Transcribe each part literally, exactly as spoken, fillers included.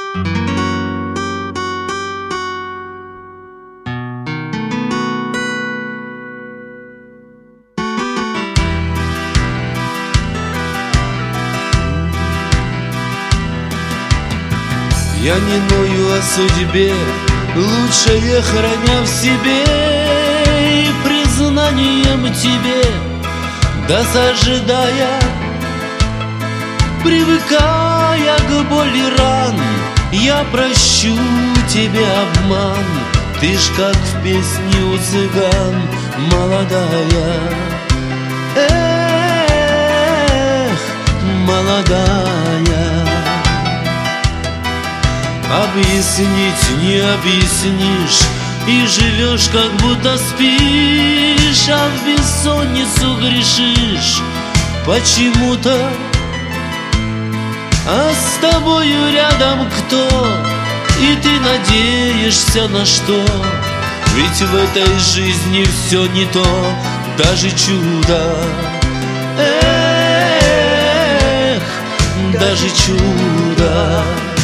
Я не ною о судьбе, лучшее храня в себе, и признанием тебе досаждая, привыкая к боли ран, я прощу тебе обман. Ты ж как в песне у цыган молодая. Эх, молодая. Объяснить не объяснишь, и живешь, как будто спишь, а в бессонницу грешишь почему-то. А с тобою рядом кто? И ты надеешься на что? Ведь в этой жизни все не то, даже чудо. Эх, даже чудо.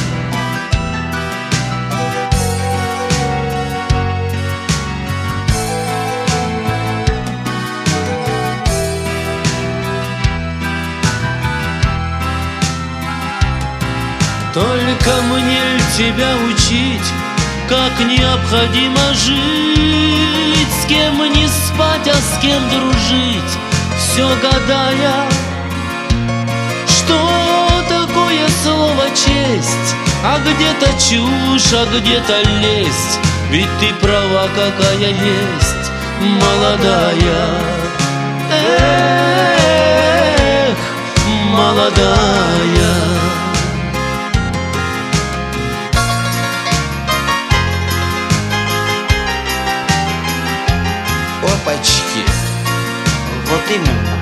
Только мне ль тебя учить, как необходимо жить, с кем не спать, а с кем дружить, все гадая, что такое слово честь, а где-то чушь, а где-то лесть, ведь ты права, какая есть, молодая. Эх, молодая. Опачки, вот именно.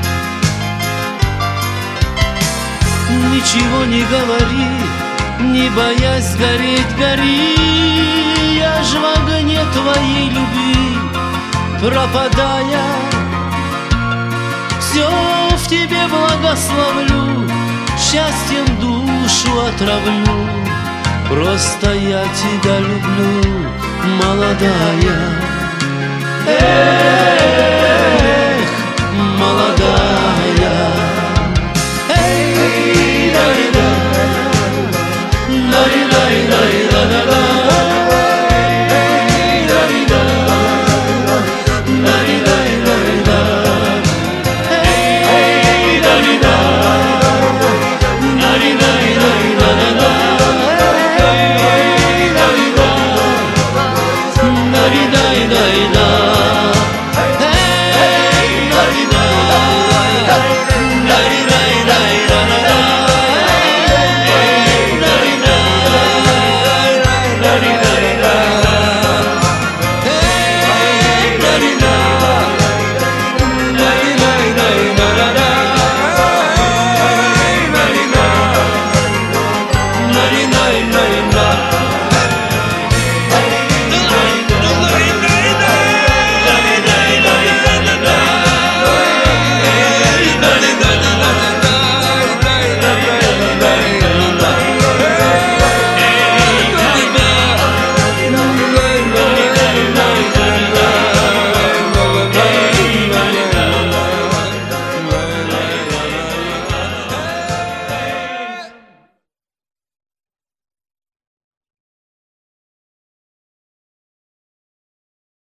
Ничего не говори, не боясь сгореть, гори. Я ж в огне твоей любви пропадая, все в тебе благословлю, счастьем душу отравлю. Просто я тебя люблю, молодая. Hey!